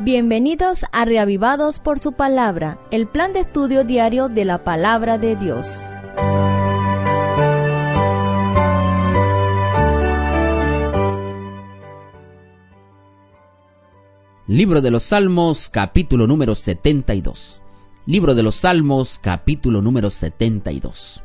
Bienvenidos a Reavivados por su Palabra, el plan de estudio diario de la Palabra de Dios. Libro de los Salmos, capítulo número 72. Libro de los Salmos, capítulo número 72.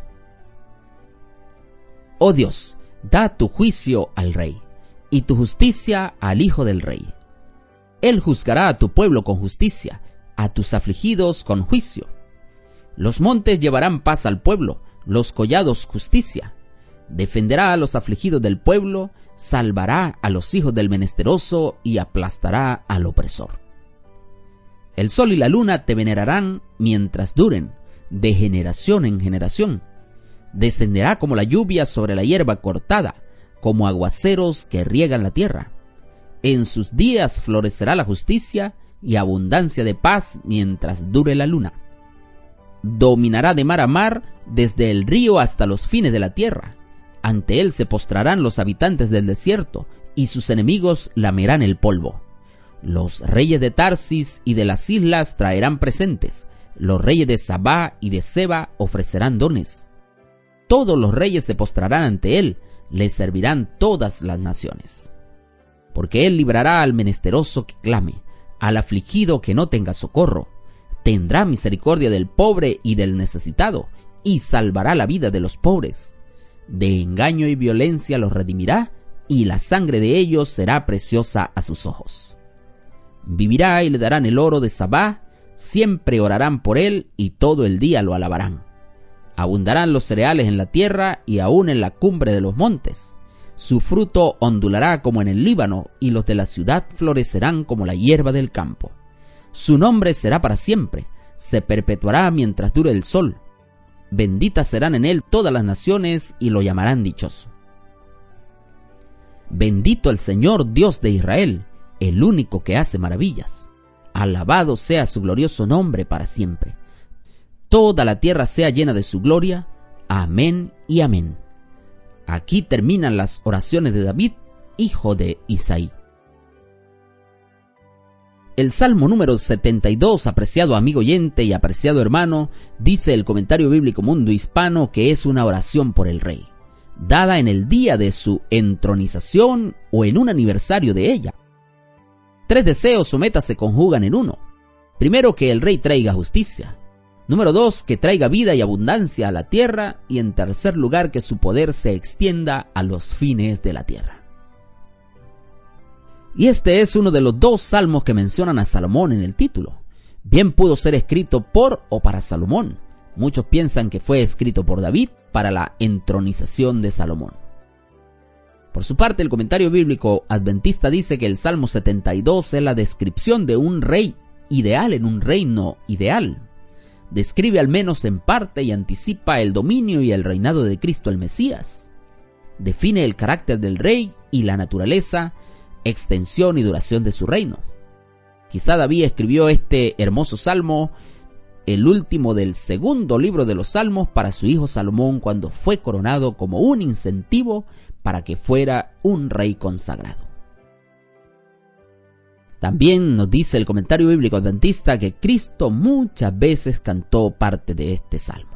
Oh Dios, da tu juicio al rey, y tu justicia al hijo del rey. Él juzgará a tu pueblo con justicia, a tus afligidos con juicio. Los montes llevarán paz al pueblo, los collados justicia. Defenderá a los afligidos del pueblo, salvará a los hijos del menesteroso y aplastará al opresor. El sol y la luna te venerarán mientras duren, de generación en generación. Descenderá como la lluvia sobre la hierba cortada, como aguaceros que riegan la tierra. En sus días florecerá la justicia y abundancia de paz mientras dure la luna. Dominará de mar a mar, desde el río hasta los fines de la tierra. Ante él se postrarán los habitantes del desierto, y sus enemigos lamerán el polvo. Los reyes de Tarsis y de las islas traerán presentes. Los reyes de Sabá y de Seba ofrecerán dones. Todos los reyes se postrarán ante él, le servirán todas las naciones. Porque él librará al menesteroso que clame, al afligido que no tenga socorro. Tendrá misericordia del pobre y del necesitado, y salvará la vida de los pobres. De engaño y violencia los redimirá, y la sangre de ellos será preciosa a sus ojos. Vivirá y le darán el oro de Sabá, siempre orarán por él y todo el día lo alabarán. Abundarán los cereales en la tierra y aún en la cumbre de los montes. Su fruto ondulará como en el Líbano, y los de la ciudad florecerán como la hierba del campo. Su nombre será para siempre, se perpetuará mientras dure el sol. Benditas serán en él todas las naciones y lo llamarán dichoso. Bendito el Señor Dios de Israel, el único que hace maravillas. Alabado sea su glorioso nombre para siempre. Toda la tierra sea llena de su gloria. Amén y amén. Aquí terminan las oraciones de David, hijo de Isaí. El Salmo número 72, apreciado amigo oyente y apreciado hermano, dice el Comentario Bíblico Mundo Hispano que es una oración por el rey, dada en el día de su entronización o en un aniversario de ella. 3 deseos o metas se conjugan en uno. Primero, que el rey traiga justicia. Número 2, que traiga vida y abundancia a la tierra. Y en tercer lugar, que su poder se extienda a los fines de la tierra. Y este es uno de los 2 salmos que mencionan a Salomón en el título. Bien pudo ser escrito por o para Salomón. Muchos piensan que fue escrito por David para la entronización de Salomón. Por su parte, el Comentario Bíblico Adventista dice que el Salmo 72 es la descripción de un rey ideal en un reino ideal. Describe al menos en parte y anticipa el dominio y el reinado de Cristo el Mesías. Define el carácter del rey y la naturaleza, extensión y duración de su reino. Quizá David escribió este hermoso salmo, el último del segundo libro de los Salmos, para su hijo Salomón cuando fue coronado como un incentivo para que fuera un rey consagrado. También nos dice el Comentario Bíblico Adventista que Cristo muchas veces cantó parte de este salmo.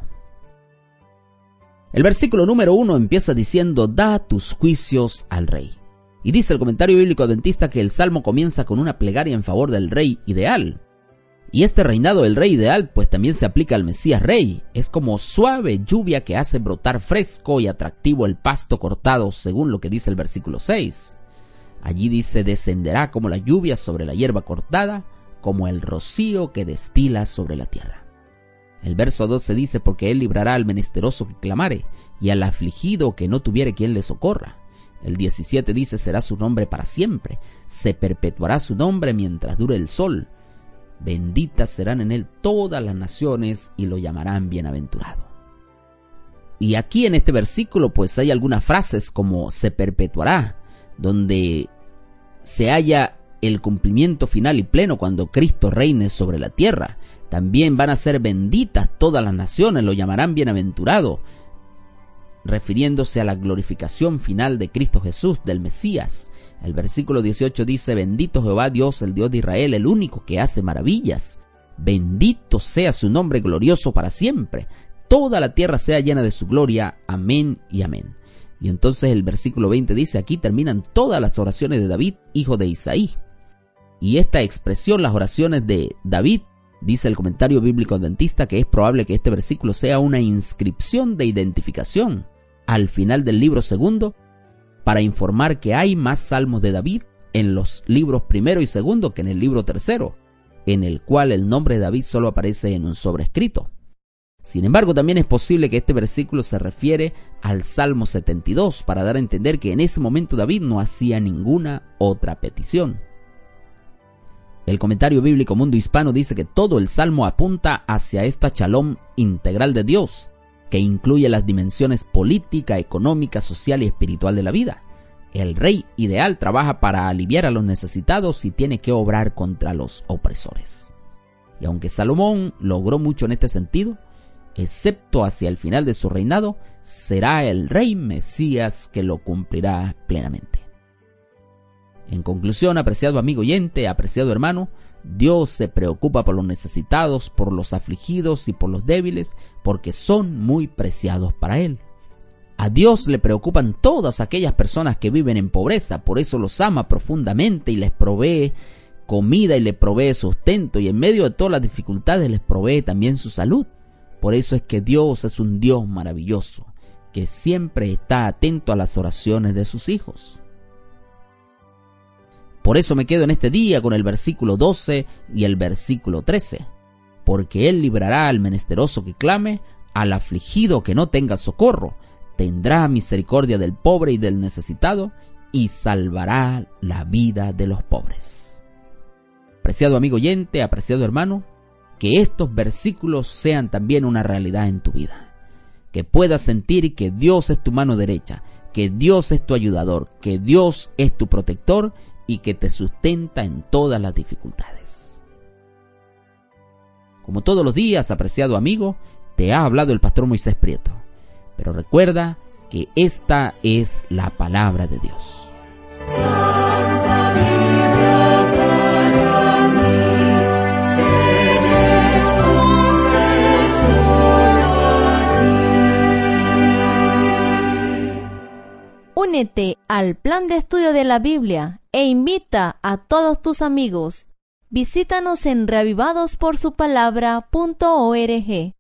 El versículo número 1 empieza diciendo: da tus juicios al rey. Y dice el Comentario Bíblico Adventista que el salmo comienza con una plegaria en favor del rey ideal. Y este reinado del rey ideal pues también se aplica al Mesías rey. Es como suave lluvia que hace brotar fresco y atractivo el pasto cortado, según lo que dice el versículo 6. Allí dice: descenderá como la lluvia sobre la hierba cortada, como el rocío que destila sobre la tierra. El verso 12 dice: porque él librará al menesteroso que clamare, y al afligido que no tuviere quien le socorra. El 17 dice: será su nombre para siempre, se perpetuará su nombre mientras dure el sol. Benditas serán en él todas las naciones y lo llamarán bienaventurado. Y aquí en este versículo pues hay algunas frases como se perpetuará, donde se halla el cumplimiento final y pleno cuando Cristo reine sobre la tierra. También van a ser benditas todas las naciones, lo llamarán bienaventurado. refiriéndose a la glorificación final de Cristo Jesús, del Mesías. El versículo 18 dice: bendito Jehová Dios, el Dios de Israel, el único que hace maravillas. Bendito sea su nombre glorioso para siempre. Toda la tierra sea llena de su gloria. Amén y amén. Y entonces el versículo 20 dice: aquí terminan todas las oraciones de David, hijo de Isaí. Y esta expresión, las oraciones de David, dice el comentario bíblico adventista que es probable que este versículo sea una inscripción de identificación al final del libro segundo, para informar que hay más salmos de David en los libros primero y segundo que en el libro tercero, en el cual el nombre de David solo aparece en un sobrescrito. Sin embargo, también es posible que este versículo se refiere al Salmo 72, para dar a entender que en ese momento David no hacía ninguna otra petición. El comentario bíblico Mundo Hispano dice que todo el Salmo apunta hacia esta shalom integral de Dios, que incluye las dimensiones política, económica, social y espiritual de la vida. El rey ideal trabaja para aliviar a los necesitados y tiene que obrar contra los opresores. Y aunque Salomón logró mucho en este sentido, excepto hacia el final de su reinado, será el rey Mesías que lo cumplirá plenamente. En conclusión, apreciado amigo oyente, apreciado hermano, Dios se preocupa por los necesitados, por los afligidos y por los débiles, porque son muy preciados para Él. A Dios le preocupan todas aquellas personas que viven en pobreza, por eso los ama profundamente y les provee comida y les provee sustento, y en medio de todas las dificultades les provee también su salud. Por eso es que Dios es un Dios maravilloso, que siempre está atento a las oraciones de sus hijos. Por eso me quedo en este día con el versículo 12 y el versículo 13. Porque Él librará al menesteroso que clame, al afligido que no tenga socorro. Tendrá misericordia del pobre y del necesitado, y salvará la vida de los pobres. Apreciado amigo oyente, apreciado hermano, que estos versículos sean también una realidad en tu vida. Que puedas sentir que Dios es tu mano derecha, que Dios es tu ayudador, que Dios es tu protector y que te sustenta en todas las dificultades. Como todos los días, apreciado amigo, te ha hablado el pastor Moisés Prieto. Pero recuerda que esta es la palabra de Dios. Santa Biblia para mí, eres un tesoro aquí. Únete al plan de estudio de la Biblia e invita a todos tus amigos. Visítanos en reavivadosporsupalabra.org.